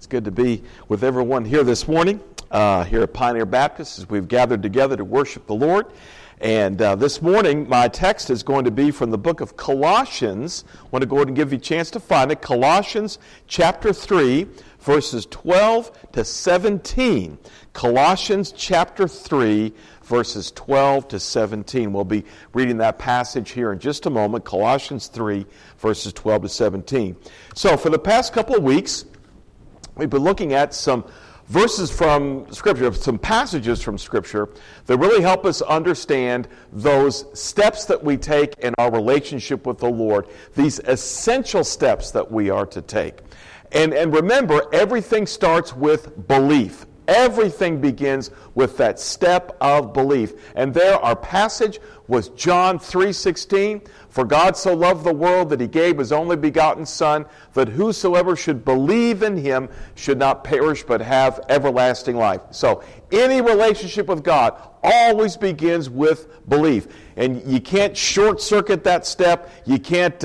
It's good to be with everyone here this morning, here at Pioneer Baptist, as we've gathered together to worship the Lord. And this morning, my text is going to be from the book of Colossians. I want to go ahead and give you a chance to find it. Colossians chapter 3, verses 12 to 17. Colossians chapter 3, verses 12 to 17. We'll be reading that passage here in just a moment. Colossians 3, verses 12 to 17. So for the past couple of weeks, we've been looking at some verses from Scripture, some passages from Scripture that really help us understand those steps that we take in our relationship with the Lord, these essential steps that we are to take. And remember, everything starts with belief. Everything begins with that step of belief. And there, our passage was John 3:16. For God so loved the world that he gave his only begotten Son, that whosoever should believe in him should not perish but have everlasting life. So, any relationship with God always begins with belief. And you can't short-circuit that step. You can't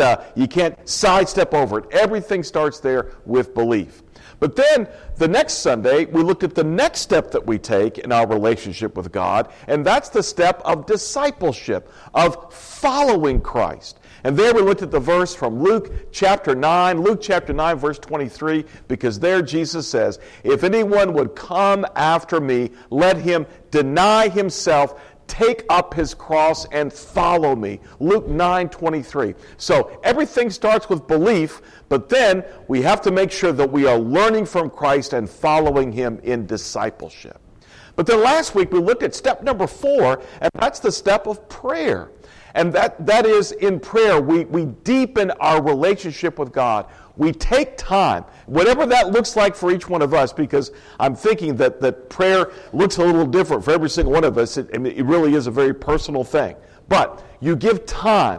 sidestep over it. Everything starts there with belief. But then, the next Sunday, we looked at the next step that we take in our relationship with God, and that's the step of discipleship, of following Christ. And there we looked at the verse from Luke chapter 9, verse 23, because there Jesus says, if anyone would come after me, let him deny himself, take up his cross and follow me. Luke 9:23. So everything starts with belief, but then we have to make sure that we are learning from Christ and following him in discipleship. But then last week we looked at step number 4, and that's the step of prayer. And that is, in prayer, we deepen our relationship with God. We take time, whatever that looks like for each one of us, because I'm thinking that prayer looks a little different for every single one of us. It really is a very personal thing. But you give time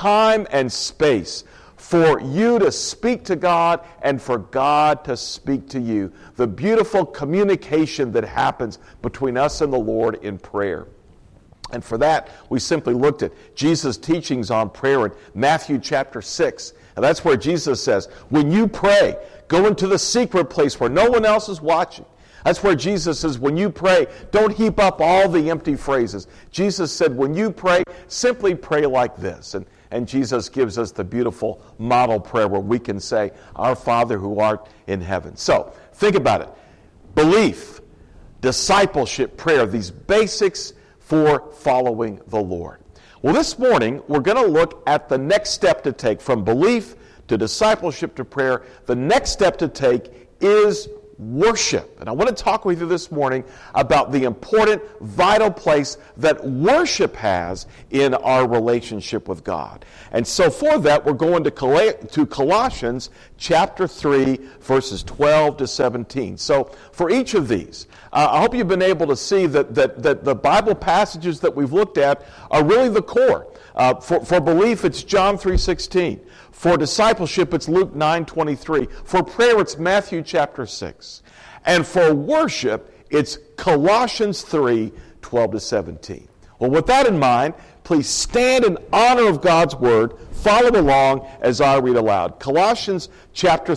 and space for you to speak to God and for God to speak to you. The beautiful communication that happens between us and the Lord in prayer. And for that, we simply looked at Jesus' teachings on prayer in Matthew chapter 6. And that's where Jesus says, when you pray, go into the secret place where no one else is watching. That's where Jesus says, when you pray, don't heap up all the empty phrases. Jesus said, when you pray, simply pray like this. And Jesus gives us the beautiful model prayer where we can say, our Father who art in heaven. So, think about it. Belief, discipleship, prayer, these basics for following the Lord. Well, this morning, we're going to look at the next step to take from belief to discipleship to prayer. The next step to take is worship. And I want to talk with you this morning about the important, vital place that worship has in our relationship with God. And so for that, we're going to Colossians chapter 3, verses 12 to 17. So for each of these, I hope you've been able to see that the Bible passages that we've looked at are really the core. For belief, it's John 3:16. For discipleship, it's Luke 9:23. For prayer, it's Matthew chapter 6. And for worship, it's Colossians 3:12 to 17. Well, with that in mind, please stand in honor of God's word. Follow along as I read aloud. Colossians chapter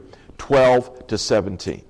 3:12 to 17.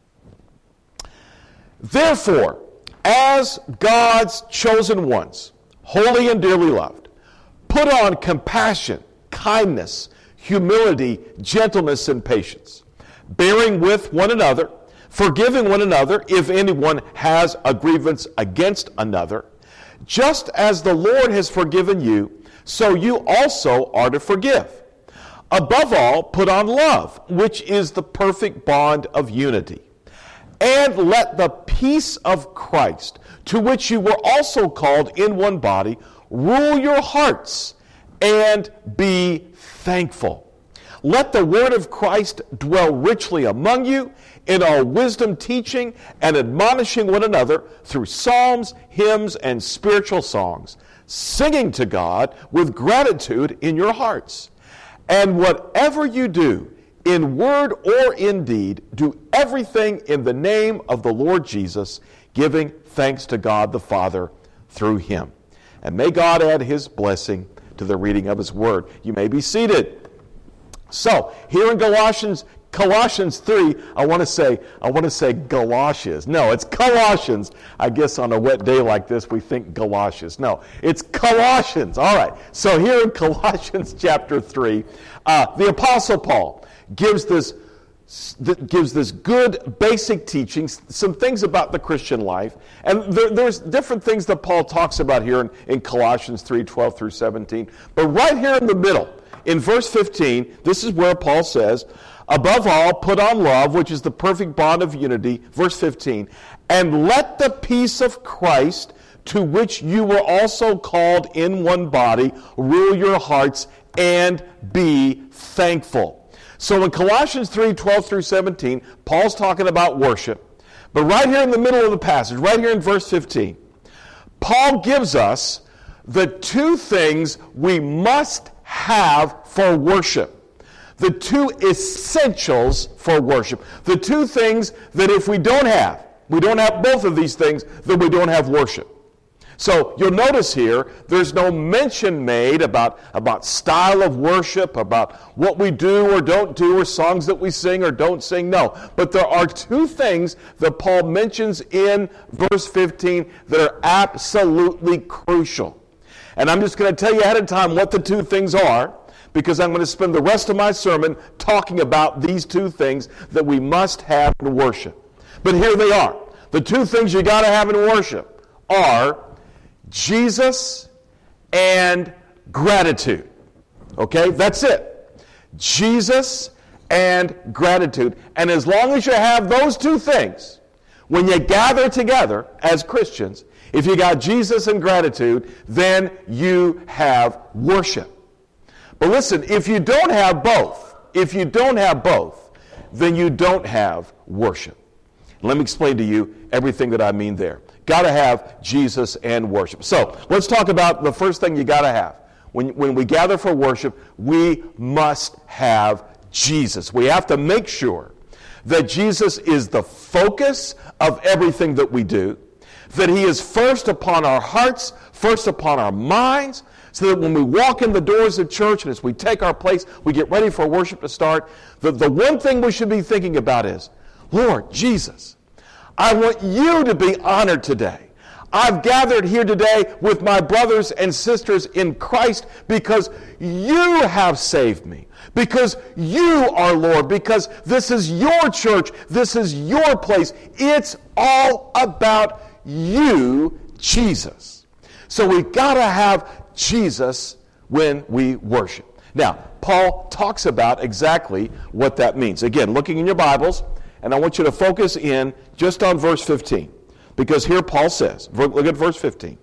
Therefore, as God's chosen ones, holy and dearly loved, put on compassion, kindness, humility, gentleness, and patience, bearing with one another, forgiving one another if anyone has a grievance against another. Just as the Lord has forgiven you, so you also are to forgive. Above all, put on love, which is the perfect bond of unity. And let the peace of Christ, to which you were also called in one body, rule your hearts, and be thankful. Let the word of Christ dwell richly among you, in all wisdom teaching and admonishing one another through psalms, hymns, and spiritual songs, singing to God with gratitude in your hearts. And whatever you do, in word or in deed, do everything in the name of the Lord Jesus, giving thanks to God the Father through him. And may God add his blessing to the reading of his word. You may be seated. So, here in Colossians Colossians 3, I want to say galoshes. No, it's Colossians. I guess on a wet day like this, we think galoshes. No, it's Colossians. All right. So here in Colossians chapter 3, the Apostle Paul gives this good basic teaching, some things about the Christian life. And there's different things that Paul talks about here in Colossians 3, 12 through 17. But right here in the middle, in verse 15, this is where Paul says, above all, put on love, which is the perfect bond of unity. Verse 15, and let the peace of Christ, to which you were also called in one body, rule your hearts, and be thankful. So in Colossians 3, 12 through 17, Paul's talking about worship. But right here in the middle of the passage, right here in verse 15, Paul gives us the two things we must have for worship. The two essentials for worship. The two things that if we don't have both of these things, then we don't have worship. So you'll notice here, there's no mention made about style of worship, about what we do or don't do, or songs that we sing or don't sing. No. But there are two things that Paul mentions in verse 15 that are absolutely crucial. And I'm just going to tell you ahead of time what the two things are, because I'm going to spend the rest of my sermon talking about these two things that we must have in worship. But here they are. The two things you got to have in worship are Jesus and gratitude. Okay, that's it. Jesus and gratitude. And as long as you have those two things, when you gather together as Christians, if you got Jesus and gratitude, then you have worship. But listen, if you don't have both, then you don't have worship. Let me explain to you everything that I mean there. Got to have Jesus and worship. So let's talk about the first thing you got to have. When we gather for worship, we must have Jesus. We have to make sure that Jesus is the focus of everything that we do, that he is first upon our hearts, first upon our minds, so that when we walk in the doors of church and as we take our place, we get ready for worship to start, the one thing we should be thinking about is, Lord Jesus, I want you to be honored today. I've gathered here today with my brothers and sisters in Christ because you have saved me, because you are Lord, because this is your church, this is your place. It's all about you, Jesus. So we've got to have Jesus when we worship. Now, Paul talks about exactly what that means. Again, looking in your Bibles, and I want you to focus in just on verse 15. Because here Paul says, look at verse 15.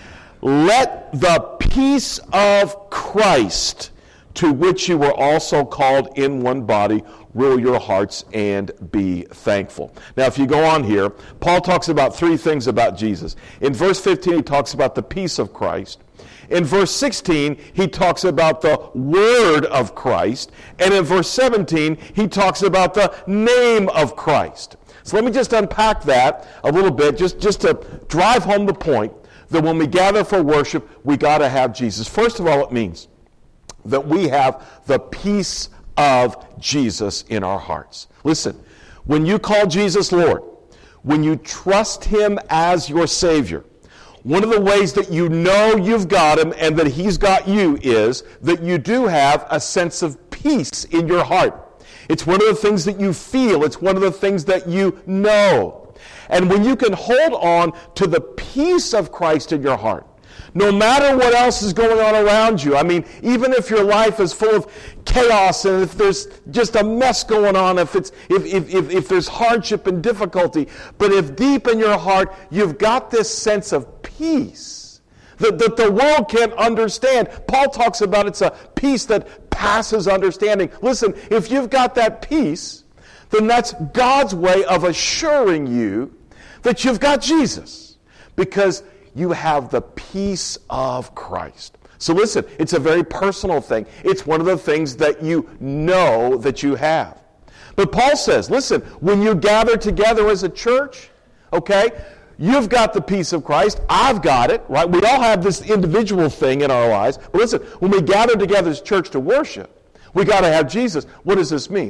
Let the peace of Christ, to which you were also called in one body, rule your hearts and be thankful. Now, if you go on here, Paul talks about three things about Jesus. In verse 15, he talks about the peace of Christ. In verse 16, he talks about the word of Christ. And in verse 17, he talks about the name of Christ. So let me just unpack that a little bit, just to drive home the point that when we gather for worship, we got to have Jesus. First of all, it means that we have the peace of Jesus in our hearts. Listen, when you call Jesus Lord, when you trust him as your Savior, one of the ways that you know you've got him and that he's got you is that you do have a sense of peace in your heart. It's one of the things that you feel. It's one of the things that you know. And when you can hold on to the peace of Christ in your heart, no matter what else is going on around you, I mean, even if your life is full of chaos and if there's just a mess going on, if there's hardship and difficulty, but if deep in your heart you've got this sense of peace that the world can't understand. Paul talks about it's a peace that passes understanding. Listen, if you've got that peace, then that's God's way of assuring you that you've got Jesus, because you have the peace of Christ. So listen, it's a very personal thing. It's one of the things that you know that you have. But Paul says, listen, when you gather together as a church, okay, you've got the peace of Christ. I've got it, right? We all have this individual thing in our lives. But listen, when we gather together as church to worship, we got to have Jesus. What does this mean?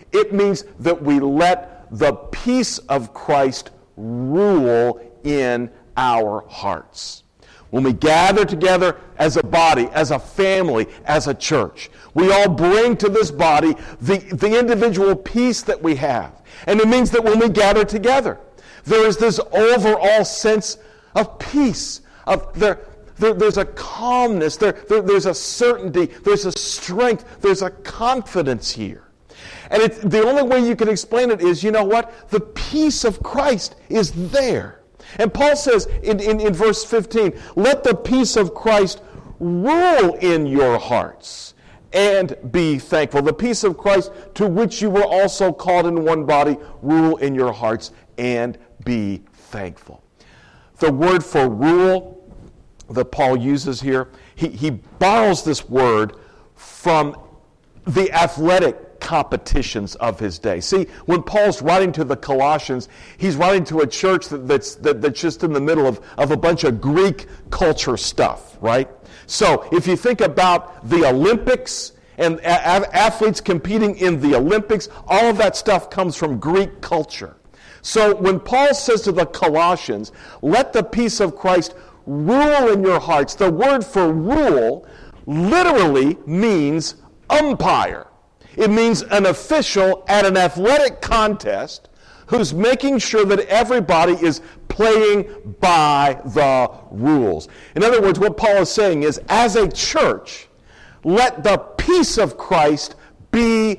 It means that we let the peace of Christ rule in our hearts. When we gather together as a body, as a family, as a church, we all bring to this body the individual peace that we have. And it means that when we gather together, there is this overall sense of peace. There's a calmness, there's a certainty, there's a strength, there's a confidence here. And the only way you can explain it is, you know what? The peace of Christ is there. And Paul says in verse 15, let the peace of Christ rule in your hearts and be thankful. The peace of Christ to which you were also called in one body, rule in your hearts and be thankful. The word for rule that Paul uses here, he borrows this word from the athletic competitions of his day. See, when Paul's writing to the Colossians, he's writing to a church that's just in the middle of a bunch of Greek culture stuff, right? So if you think about the Olympics and athletes competing in the Olympics, all of that stuff comes from Greek culture. So when Paul says to the Colossians, let the peace of Christ rule in your hearts, the word for rule literally means umpire. It means an official at an athletic contest who's making sure that everybody is playing by the rules. In other words, what Paul is saying is, as a church, let the peace of Christ be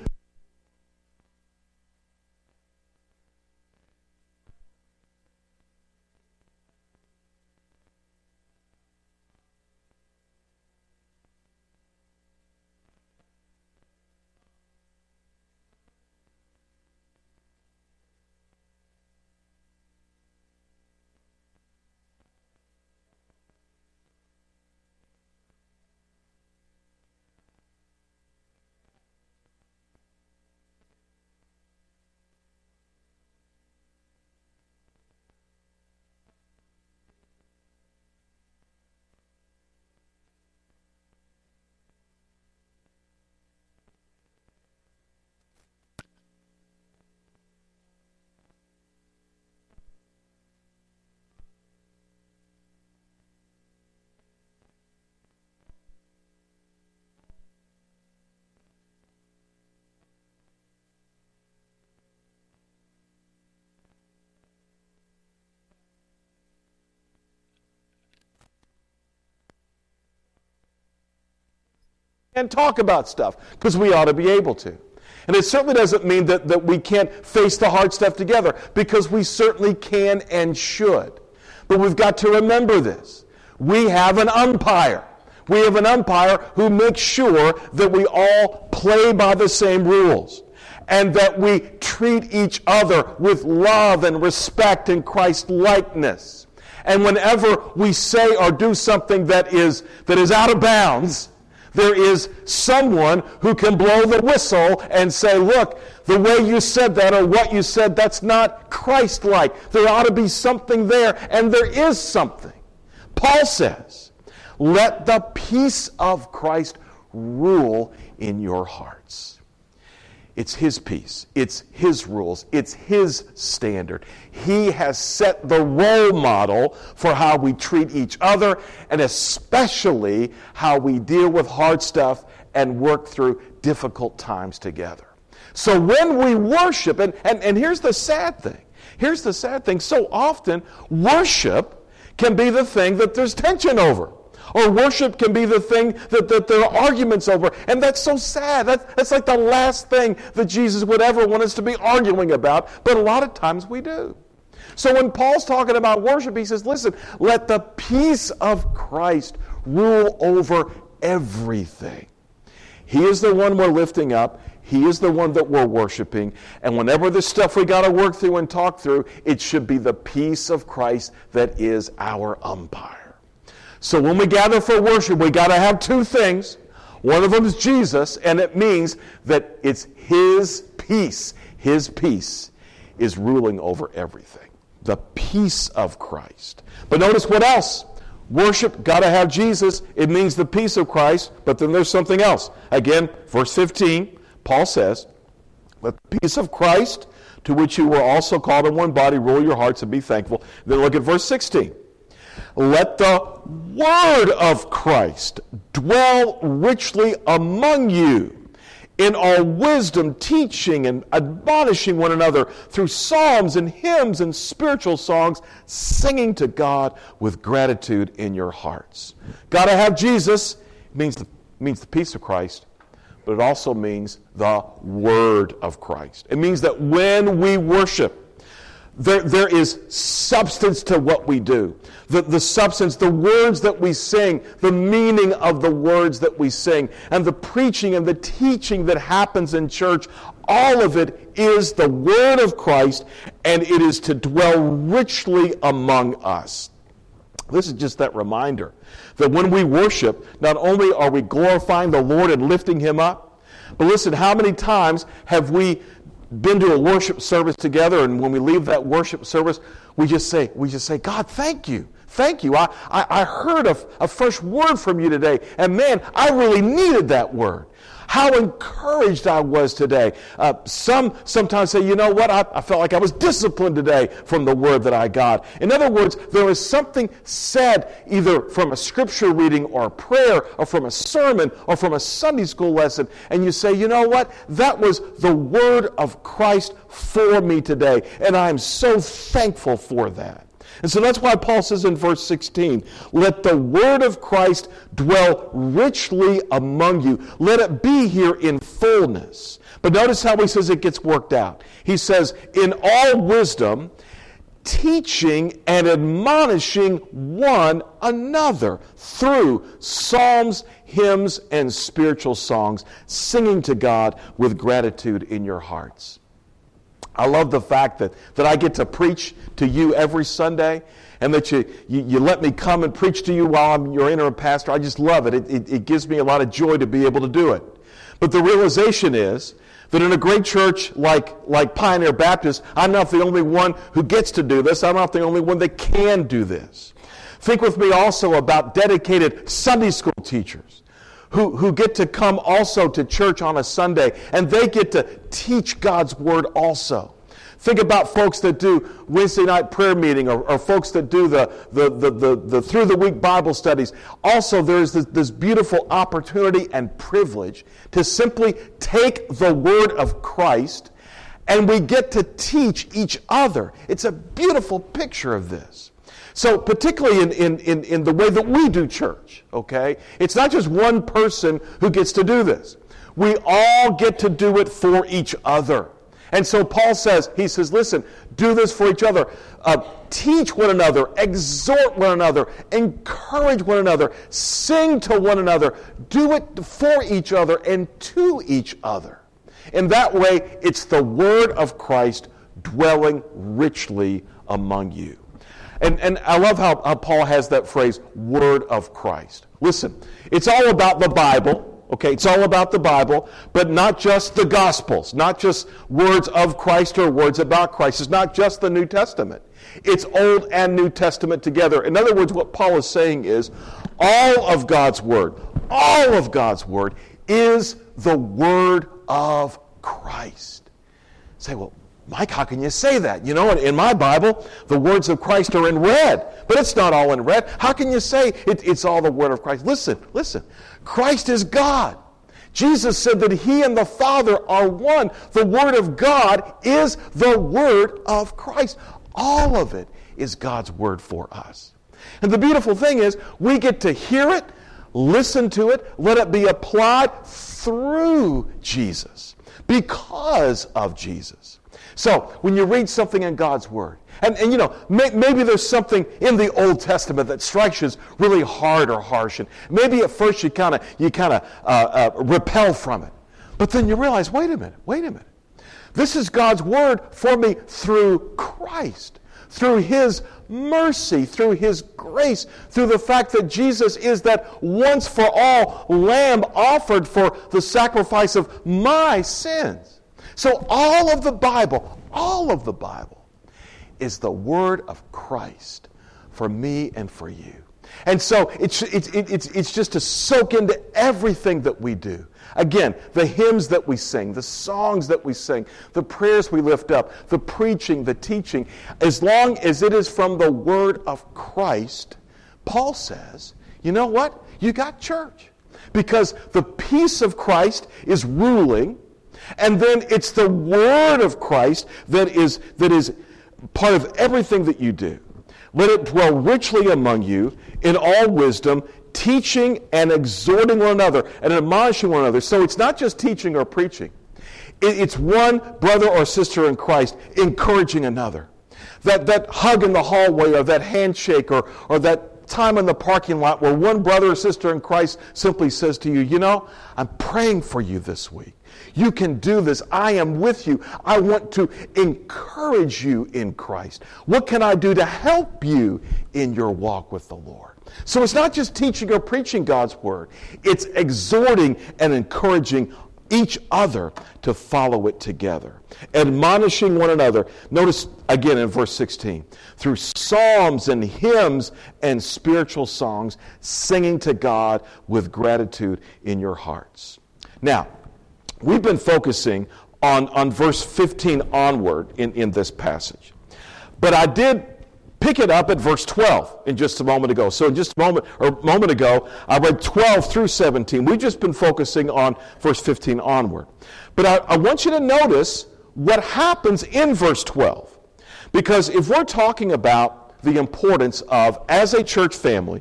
and talk about stuff, because we ought to be able to. And it certainly doesn't mean that we can't face the hard stuff together, because we certainly can and should. But we've got to remember this. We have an umpire. We have an umpire who makes sure that we all play by the same rules, and that we treat each other with love and respect and Christ-likeness. And whenever we say or do something that is out of bounds, there is someone who can blow the whistle and say, look, the way you said that or what you said, that's not Christ-like. There ought to be something there, and there is something. Paul says, let the peace of Christ rule in your hearts. It's his peace. It's his rules. It's his standard. He has set the role model for how we treat each other, and especially how we deal with hard stuff and work through difficult times together. So when we worship, and here's the sad thing. Here's the sad thing. So often, worship can be the thing that there's tension over. Or worship can be the thing that there are arguments over. And that's so sad. That's like the last thing that Jesus would ever want us to be arguing about. But a lot of times we do. So when Paul's talking about worship, he says, listen, let the peace of Christ rule over everything. He is the one we're lifting up. He is the one that we're worshiping. And whenever there's stuff we got to work through and talk through, it should be the peace of Christ that is our umpire. So when we gather for worship, we got to have two things. One of them is Jesus, and it means that it's his peace. His peace is ruling over everything. The peace of Christ. But notice what else? Worship, got to have Jesus. It means the peace of Christ, but then there's something else. Again, verse 15, Paul says, Let the peace of Christ, to which you were also called in one body, rule your hearts and be thankful. Then look at verse 16. Let the word of Christ dwell richly among you, in all wisdom, teaching and admonishing one another through psalms and hymns and spiritual songs, singing to God with gratitude in your hearts. Got to have Jesus. It means the peace of Christ, but it also means the word of Christ. It means that when we worship, there is substance to what we do. The substance, the words that we sing, the meaning of the words that we sing, and the preaching and the teaching that happens in church, all of it is the word of Christ, and it is to dwell richly among us. This is just that reminder that when we worship, not only are we glorifying the Lord and lifting Him up, but listen, how many times have we been to a worship service together, and when we leave that worship service, we just say, God, thank you. Thank you. I heard a fresh word from you today, and man, I really needed that word. How encouraged I was today. Sometimes say, you know what, I felt like I was disciplined today from the word that I got. In other words, there was something said either from a scripture reading or a prayer or from a sermon or from a Sunday school lesson, and you say, you know what, that was the word of Christ for me today, and I'm so thankful for that. And so that's why Paul says in verse 16, let the word of Christ dwell richly among you. Let it be here in fullness. But notice how he says it gets worked out. He says, in all wisdom, teaching and admonishing one another through psalms, hymns, and spiritual songs, singing to God with gratitude in your hearts. I love the fact that I get to preach to you every Sunday, and that you let me come and preach to you while I'm your interim pastor. I just love it. It gives me a lot of joy to be able to do it. But the realization is that in a great church like Pioneer Baptist, I'm not the only one who gets to do this. I'm not the only one that can do this. Think with me also about dedicated Sunday school teachers who get to come also to church on a Sunday, and they get to teach God's Word also. Think about folks that do Wednesday night prayer meeting, or folks that do the through the week Bible studies. Also, there's this beautiful opportunity and privilege to simply take the Word of Christ, and we get to teach each other. It's a beautiful picture of this. So particularly in the way that we do church, okay? It's not just one person who gets to do this. We all get to do it for each other. And so Paul says, he says, listen, do this for each other. Teach one another, exhort one another, encourage one another, sing to one another, do it for each other and to each other. In that way, it's the word of Christ dwelling richly among you. And I love how Paul has that phrase, word of Christ. Listen, it's all about the Bible, okay? It's all about the Bible, but not just the Gospels, not just words of Christ or words about Christ. It's not just the New Testament. It's Old and New Testament together. In other words, what Paul is saying is all of God's Word is the Word of Christ. Say, well, Mike, how can you say that? You know, in my Bible, the words of Christ are in red, but it's not all in red. How can you say it's all the word of Christ? Listen. Christ is God. Jesus said that He and the Father are one. The Word of God is the Word of Christ. All of it is God's Word for us. And the beautiful thing is, we get to hear it, listen to it, let it be applied through Jesus, because of Jesus. So, when you read something in God's Word, and you know, maybe there's something in the Old Testament that strikes you as really hard or harsh, and maybe at first you kind of repel from it. But then you realize, wait a minute. This is God's Word for me through Christ, through His mercy, through His grace, through the fact that Jesus is that once for all Lamb offered for the sacrifice of my sins. So all of the Bible is the Word of Christ for me and for you. And so it's just to soak into everything that we do. Again, the hymns that we sing, the songs that we sing, the prayers we lift up, the preaching, the teaching, as long as it is from the Word of Christ, Paul says, you know what? You got church. Because the peace of Christ is ruling, and then it's the Word of Christ that is part of everything that you do. Let it dwell richly among you in all wisdom, teaching and exhorting one another and admonishing one another. So it's not just teaching or preaching. It's one brother or sister in Christ encouraging another. That hug in the hallway or that handshake or that time in the parking lot where one brother or sister in Christ simply says to you, you know, I'm praying for you this week. You can do this. I am with you. I want to encourage you in Christ. What can I do to help you in your walk with the Lord? So it's not just teaching or preaching God's Word. It's exhorting and encouraging each other to follow it together. Admonishing one another. Notice again in verse 16. Through psalms and hymns and spiritual songs, singing to God with gratitude in your hearts. Now, we've been focusing on verse 15 onward in this passage. But I did pick it up at verse 12 in just a moment ago. So in just a moment ago, I read 12 through 17. We've just been focusing on verse 15 onward. But I want you to notice what happens in verse 12. Because if we're talking about the importance of, as a church family,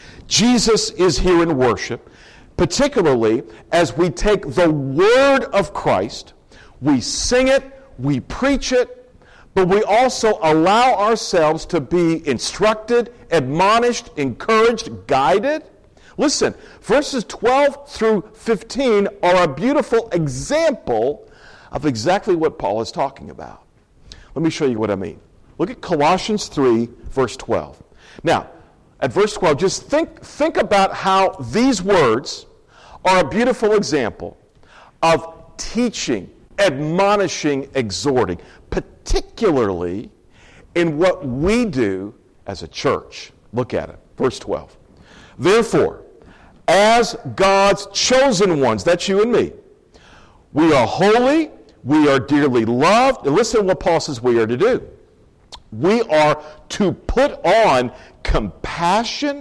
Jesus is here in worship, particularly as we take the Word of Christ, we sing it, we preach it, but we also allow ourselves to be instructed, admonished, encouraged, guided. Listen, verses 12 through 15 are a beautiful example of exactly what Paul is talking about. Let me show you what I mean. Look at Colossians 3, verse 12. Now, at verse 12, just think about how these words are a beautiful example of teaching, admonishing, exhorting, particularly in what we do as a church. Look at it, verse 12. Therefore, as God's chosen ones, that's you and me, we are holy, we are dearly loved, and listen to what Paul says we are to do. We are to put on compassion,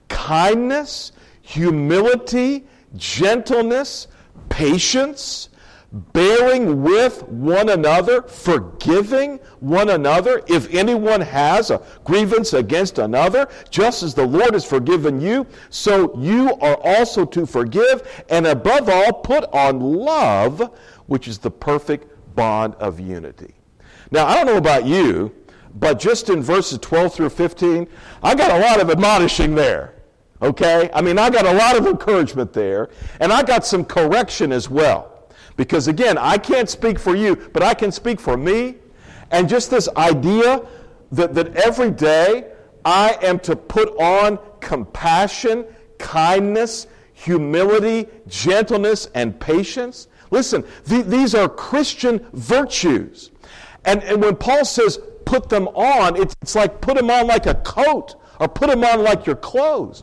kindness, humility, gentleness, patience, bearing with one another, forgiving one another if anyone has a grievance against another, just as the Lord has forgiven you, so you are also to forgive, and above all, put on love, which is the perfect bond of unity. Now, I don't know about you, but just in verses 12 through 15, I got a lot of admonishing there. Okay? I mean, I got a lot of encouragement there, and I got some correction as well. Because again, I can't speak for you, but I can speak for me. And just this idea that every day I am to put on compassion, kindness, humility, gentleness, and patience. Listen, these are Christian virtues. And when Paul says put them on, it's like put them on like a coat or put them on like your clothes.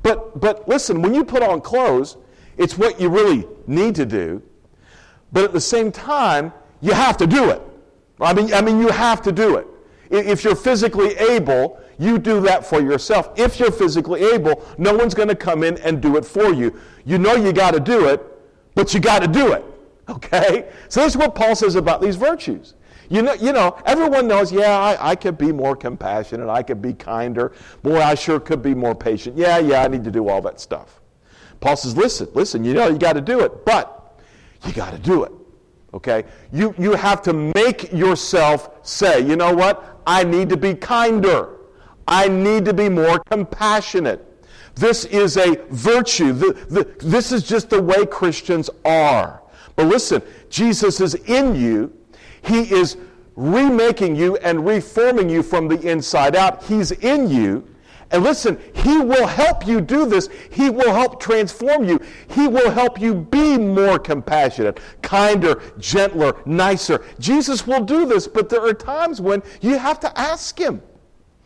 But listen, when you put on clothes, it's what you really need to do. But at the same time, you have to do it. I mean, you have to do it. If you're physically able, you do that for yourself. If you're physically able, no one's going to come in and do it for you. You know you got to do it, but you got to do it. Okay? So this is what Paul says about these virtues. You know, everyone knows, I could be more compassionate, I could be kinder. Boy, I sure could be more patient. Yeah, I need to do all that stuff. Paul says, listen, you know you got to do it, but you got to do it. Okay? You have to make yourself say, you know what? I need to be kinder. I need to be more compassionate. This is a virtue. This is just the way Christians are. But listen, Jesus is in you. He is remaking you and reforming you from the inside out. He's in you. And listen, He will help you do this. He will help transform you. He will help you be more compassionate, kinder, gentler, nicer. Jesus will do this, but there are times when you have to ask Him.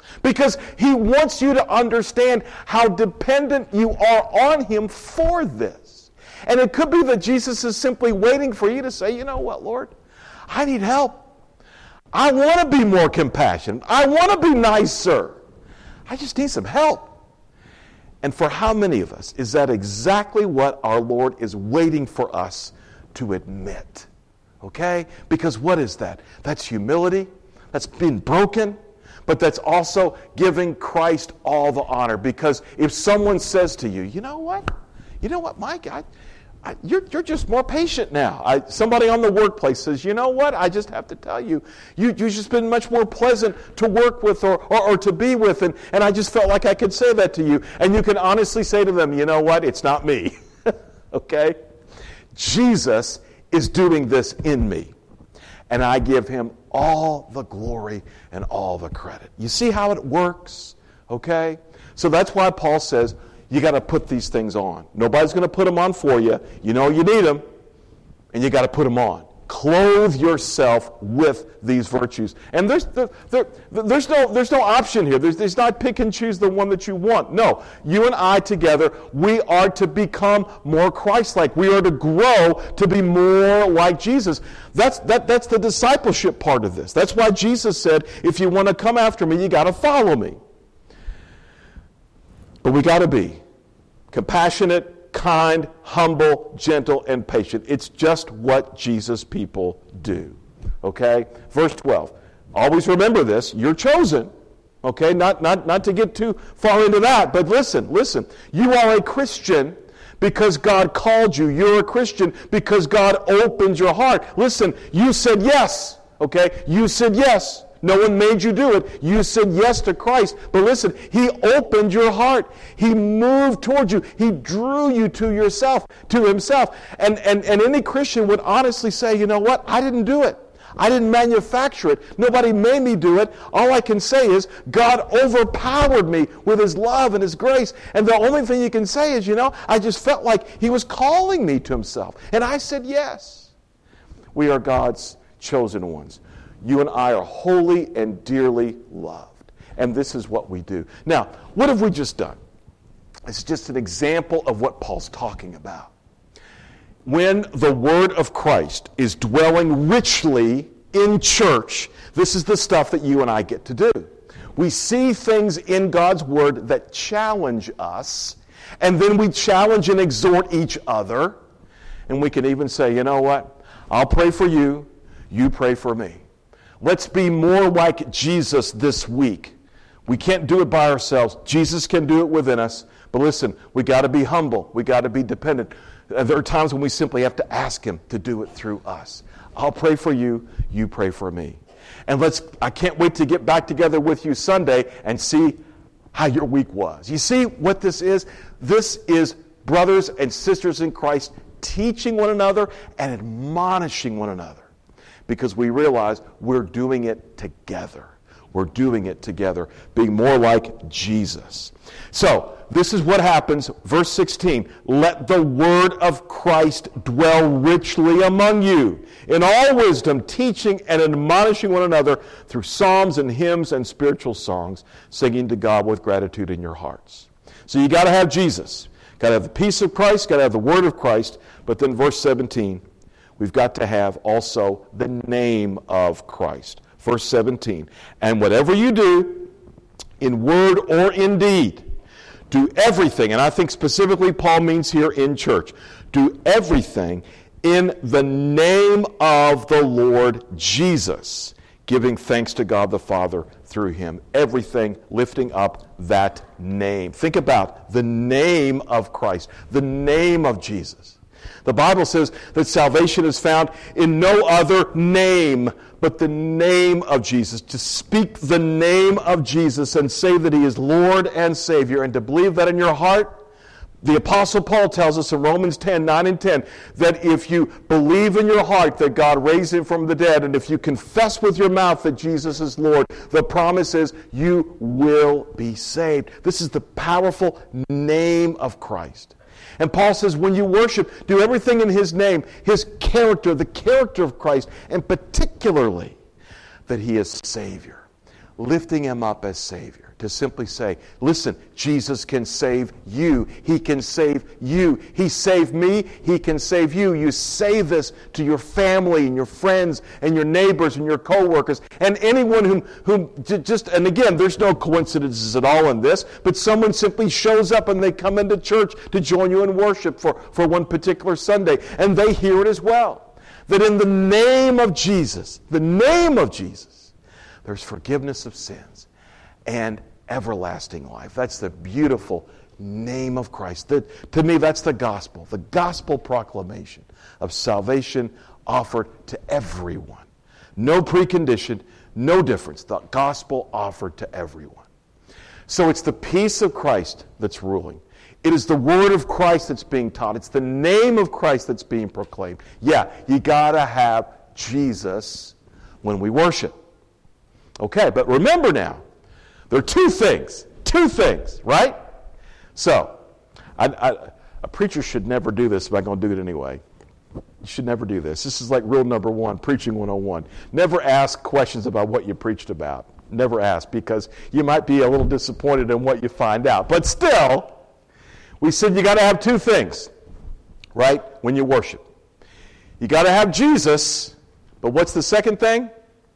Because he wants you to understand how dependent you are on him for this. And it could be that Jesus is simply waiting for you to say, you know what, Lord? I need help. I want to be more compassionate. I want to be nicer. I just need some help. And for how many of us is that exactly what our Lord is waiting for us to admit? Okay? Because what is that? That's humility. That's being broken. But that's also giving Christ all the honor. Because if someone says to you, you know what? You know what, Mike? You're just more patient now. Somebody on the workplace says, you know what? I just have to tell you, you've just been much more pleasant to work with or to be with. And I just felt like I could say that to you. And you can honestly say to them, you know what? It's not me. Okay? Jesus is doing this in me. And I give him all the glory and all the credit. You see how it works? Okay? So that's why Paul says, you got to put these things on. Nobody's going to put them on for you. You know you need them, and you got to put them on. Clothe yourself with these virtues. And there's no option here. There's not pick and choose the one that you want. No, you and I together, we are to become more Christ-like. We are to grow to be more like Jesus. That's the discipleship part of this. That's why Jesus said, if you want to come after me, you got to follow me. But we got to be compassionate, kind, humble, gentle, and patient. It's just what Jesus people do. Okay? Verse 12. Always remember this. You're chosen. Okay? Not to get too far into that, but listen. You are a Christian because God called you. You're a Christian because God opened your heart. Listen, you said yes. Okay? You said yes. No one made you do it. You said yes to Christ. But listen, he opened your heart. He moved towards you. He drew you to himself. And any Christian would honestly say, you know what? I didn't do it. I didn't manufacture it. Nobody made me do it. All I can say is God overpowered me with his love and his grace. And the only thing you can say is, I just felt like he was calling me to himself. And I said yes. We are God's chosen ones. You and I are holy and dearly loved. And this is what we do. Now, what have we just done? It's just an example of what Paul's talking about. When the word of Christ is dwelling richly in church, this is the stuff that you and I get to do. We see things in God's word that challenge us, and then we challenge and exhort each other, and we can even say, you know what? I'll pray for you, you pray for me. Let's be more like Jesus this week. We can't do it by ourselves. Jesus can do it within us. But listen, we got to be humble. We got to be dependent. There are times when we simply have to ask him to do it through us. I'll pray for you. You pray for me. And I can't wait to get back together with you Sunday and see how your week was. You see what this is? This is brothers and sisters in Christ teaching one another and admonishing one another. Because we realize we're doing it together. We're doing it together, being more like Jesus. So, this is what happens. Verse 16, let the word of Christ dwell richly among you, in all wisdom, teaching and admonishing one another through psalms and hymns and spiritual songs, singing to God with gratitude in your hearts. So you got to have Jesus. Got to have the peace of Christ, got to have the word of Christ. But then verse 17, we've got to have also the name of Christ. Verse 17, and whatever you do, in word or in deed, do everything, and I think specifically Paul means here in church, do everything in the name of the Lord Jesus, giving thanks to God the Father through him. Everything lifting up that name. Think about the name of Christ, the name of Jesus. The Bible says that salvation is found in no other name but the name of Jesus. To speak the name of Jesus and say that he is Lord and Savior, and to believe that in your heart. The Apostle Paul tells us in Romans 10, 9 and 10, that if you believe in your heart that God raised him from the dead, and if you confess with your mouth that Jesus is Lord, the promise is you will be saved. This is the powerful name of Christ. And Paul says when you worship, do everything in his name, his character, the character of Christ, and particularly that he is Savior. lifting him up as Savior. To simply say, listen, Jesus can save you. He can save you. He saved me. He can save you. You say this to your family and your friends and your neighbors and your co-workers and anyone whom just, and again, there's no coincidences at all in this, but someone simply shows up and they come into church to join you in worship for one particular Sunday, and they hear it as well. That in the name of Jesus, there's forgiveness of sins and everlasting life. That's the beautiful name of Christ. To me, that's the gospel proclamation of salvation offered to everyone. No precondition, no difference. The gospel offered to everyone. So it's the peace of Christ that's ruling. It is the word of Christ that's being taught. It's the name of Christ that's being proclaimed. Yeah, you got to have Jesus when we worship. Okay, but remember now, there are two things, right? So, a preacher should never do this, but I'm going to do it anyway. You should never do this. This is like rule number 1, preaching 101. Never ask questions about what you preached about. Never ask, because you might be a little disappointed in what you find out. But still, we said you got to have two things, right, when you worship. You got to have Jesus, but what's the second thing?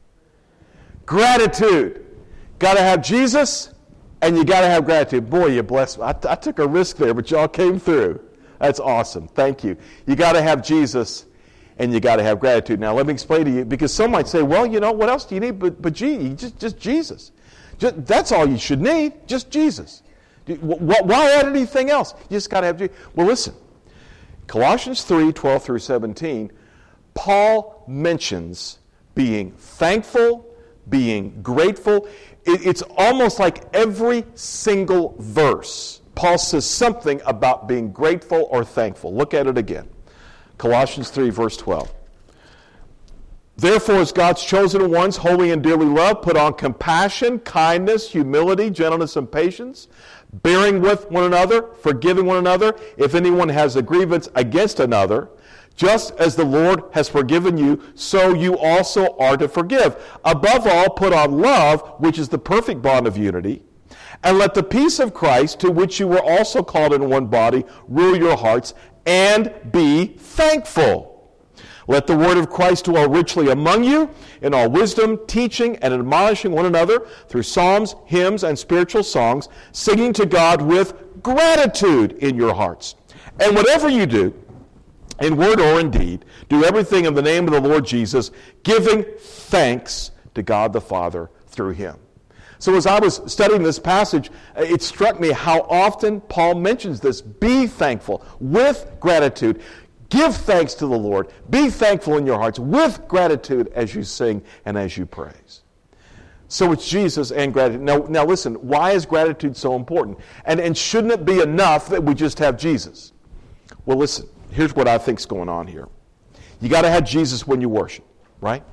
Gratitude. Got to have Jesus, and you got to have gratitude. Boy, you blessed me. I took a risk there, but y'all came through. That's awesome. Thank you. You got to have Jesus, and you got to have gratitude. Now, let me explain to you, because some might say, well, you know, what else do you need but just Jesus? That's all you should need, just Jesus. Why add anything else? You just got to have Jesus. Well, listen. Colossians 3:12 through 17, Paul mentions being thankful, being grateful. It's almost like every single verse, Paul says something about being grateful or thankful. Look at it again. Colossians 3, verse 12. Therefore, as God's chosen ones, holy and dearly loved, put on compassion, kindness, humility, gentleness, and patience, bearing with one another, forgiving one another, if anyone has a grievance against another. Just as the Lord has forgiven you, so you also are to forgive. Above all, put on love, which is the perfect bond of unity. And let the peace of Christ, to which you were also called in one body, rule your hearts, and be thankful. Let the word of Christ dwell richly among you, in all wisdom, teaching and admonishing one another through psalms, hymns, and spiritual songs, singing to God with gratitude in your hearts. And whatever you do, in word or in deed, do everything in the name of the Lord Jesus, giving thanks to God the Father through him. So as I was studying this passage, it struck me how often Paul mentions this. Be thankful with gratitude. Give thanks to the Lord. Be thankful in your hearts with gratitude as you sing and as you praise. So it's Jesus and gratitude. Now listen, why is gratitude so important? And shouldn't it be enough that we just have Jesus? Well, listen. Here's what I think's going on here. You got to have Jesus when you worship, right?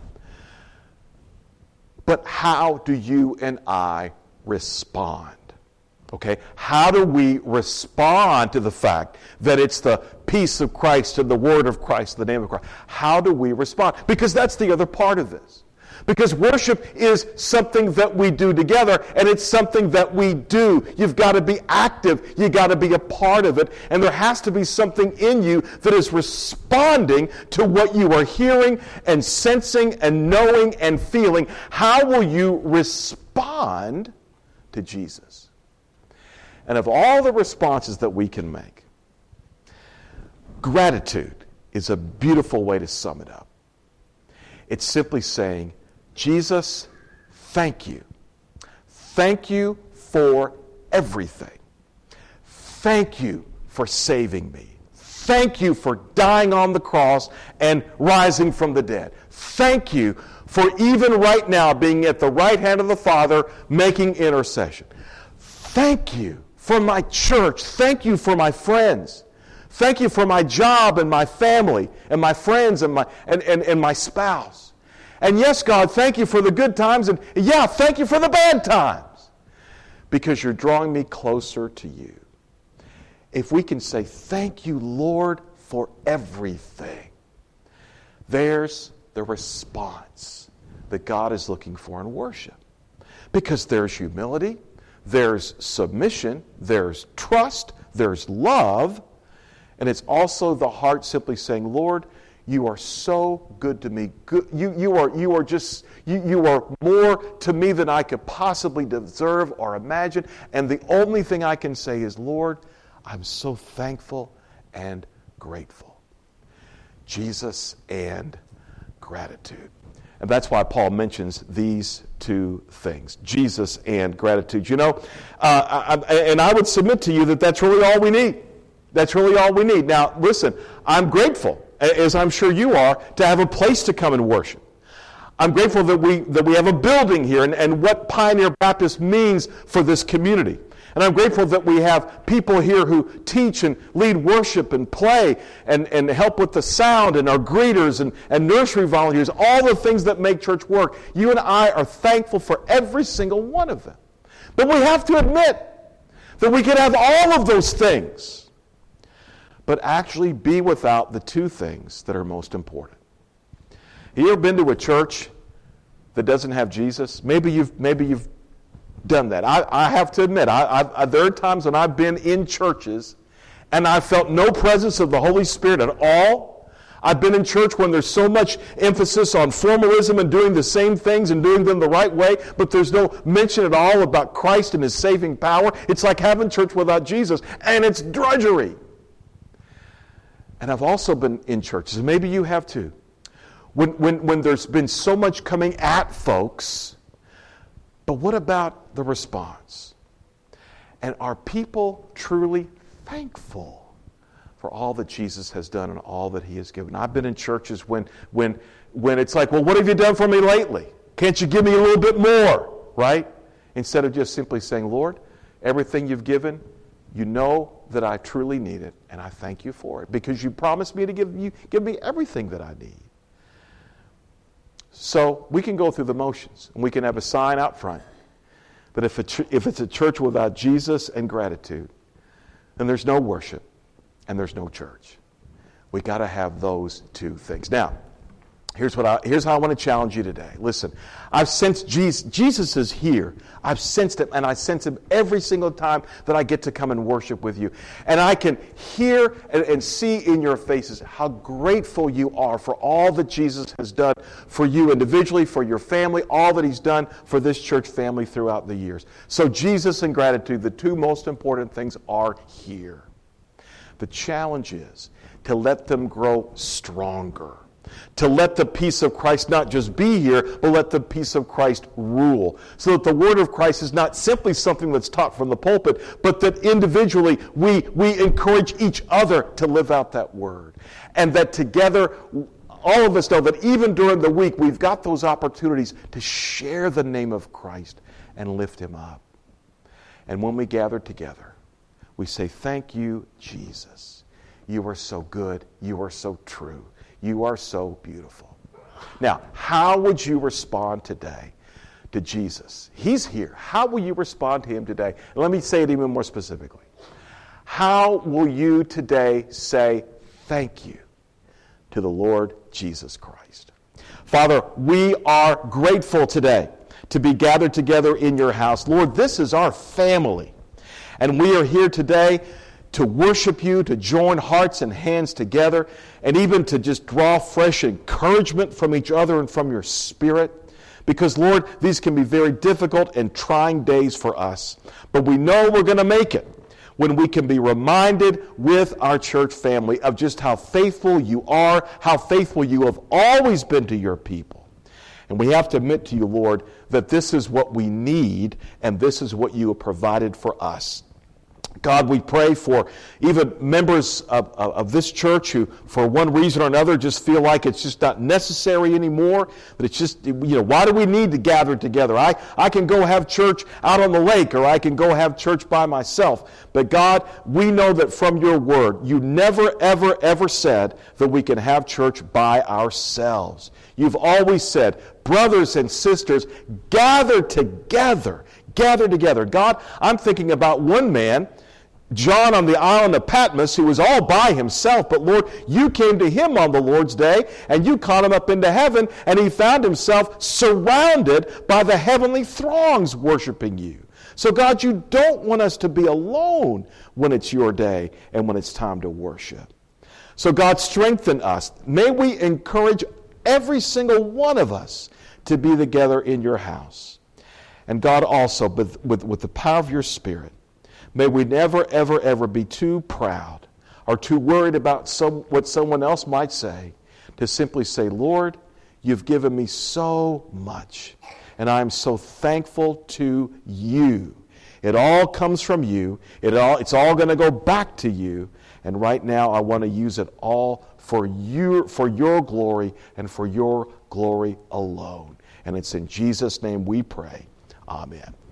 But how do you and I respond? Okay? How do we respond to the fact that it's the peace of Christ and the word of Christ, the name of Christ? How do we respond? Because that's the other part of this. Because worship is something that we do together, and it's something that we do. You've got to be active. You've got to be a part of it, and there has to be something in you that is responding to what you are hearing and sensing and knowing and feeling. How will you respond to Jesus? And of all the responses that we can make, gratitude is a beautiful way to sum it up. It's simply saying, Jesus, thank you. Thank you for everything. Thank you for saving me. Thank you for dying on the cross and rising from the dead. Thank you for even right now being at the right hand of the Father making intercession. Thank you for my church. Thank you for my friends. Thank you for my job and my family and my friends and my spouse. And yes, God, thank you for the good times, and yeah, thank you for the bad times, because you're drawing me closer to you. If we can say, thank you, Lord, for everything, there's the response that God is looking for in worship. Because there's humility, there's submission, there's trust, there's love, and it's also the heart simply saying, Lord, you are so good to me. You are more to me than I could possibly deserve or imagine. And the only thing I can say is, Lord, I'm so thankful and grateful. Jesus and gratitude. And that's why Paul mentions these two things, Jesus and gratitude. You know, I would submit to you that that's really all we need. That's really all we need. Now, listen, I'm grateful, as I'm sure you are, to have a place to come and worship. I'm grateful that we have a building here and what Pioneer Baptist means for this community. And I'm grateful that we have people here who teach and lead worship and play and help with the sound and our greeters and nursery volunteers, all the things that make church work. You and I are thankful for every single one of them. But we have to admit that we can have all of those things, but actually be without the two things that are most important. Have you ever been to a church that doesn't have Jesus? Maybe you've done that. I have to admit, there are times when I've been in churches and I felt no presence of the Holy Spirit at all. I've been in church when there's so much emphasis on formalism and doing the same things and doing them the right way, but there's no mention at all about Christ and His saving power. It's like having church without Jesus, and it's drudgery. And I've also been in churches, and maybe you have too, when there's been so much coming at folks, but what about the response? And are people truly thankful for all that Jesus has done and all that He has given? I've been in churches when it's like, well, what have you done for me lately? Can't you give me a little bit more, right? Instead of just simply saying, Lord, everything you've given, you know that I truly need it, and I thank you for it, because you promised me to give me everything that I need. So we can go through the motions, and we can have a sign out front. But if it's a church without Jesus and gratitude, then there's no worship and there's no church. We got to have those two things. Now, here's how I want to challenge you today. Listen, I've sensed Jesus. Jesus is here. I've sensed Him, and I sense Him every single time that I get to come and worship with you. And I can hear and see in your faces how grateful you are for all that Jesus has done for you individually, for your family, all that He's done for this church family throughout the years. So Jesus and gratitude, the two most important things, are here. The challenge is to let them grow stronger. To let the peace of Christ not just be here, but let the peace of Christ rule. So that the word of Christ is not simply something that's taught from the pulpit, but that individually we encourage each other to live out that word. And that together, all of us know that even during the week, we've got those opportunities to share the name of Christ and lift Him up. And when we gather together, we say, thank you, Jesus. You are so good. You are so true. You are so beautiful. Now, how would you respond today to Jesus? He's here. How will you respond to Him today? And let me say it even more specifically. How will you today say thank you to the Lord Jesus Christ? Father, we are grateful today to be gathered together in your house. Lord, this is our family. And we are here today to worship you, to join hearts and hands together, and even to just draw fresh encouragement from each other and from your Spirit. Because, Lord, these can be very difficult and trying days for us. But we know we're going to make it when we can be reminded with our church family of just how faithful you are, how faithful you have always been to your people. And we have to admit to you, Lord, that this is what we need, and this is what you have provided for us. God, we pray for even members of this church who, for one reason or another, just feel like it's just not necessary anymore. That it's just, why do we need to gather together? I can go have church out on the lake, or I can go have church by myself. But God, we know that from your word, you never, ever, ever said that we can have church by ourselves. You've always said, brothers and sisters, gather together. Gather together. God, I'm thinking about one man John on the island of Patmos, who was all by himself, but Lord, you came to him on the Lord's day, and you caught him up into heaven, and he found himself surrounded by the heavenly throngs worshiping you. So God, you don't want us to be alone when it's your day and when it's time to worship. So God, strengthen us. May we encourage every single one of us to be together in your house. And God, also, with the power of your Spirit, may we never, ever, ever be too proud or too worried about what someone else might say to simply say, Lord, you've given me so much, and I'm so thankful to you. It all comes from you. It's all going to go back to you. And right now, I want to use it all for your glory and for your glory alone. And it's in Jesus' name we pray. Amen.